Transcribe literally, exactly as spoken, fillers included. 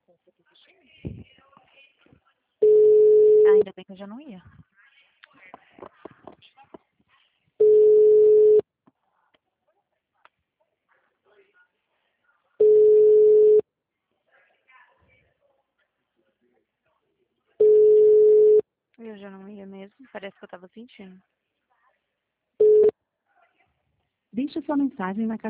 Ainda bem que eu já não ia. Eu já não ia mesmo. Parece que eu tava sentindo. Deixe sua mensagem na caixa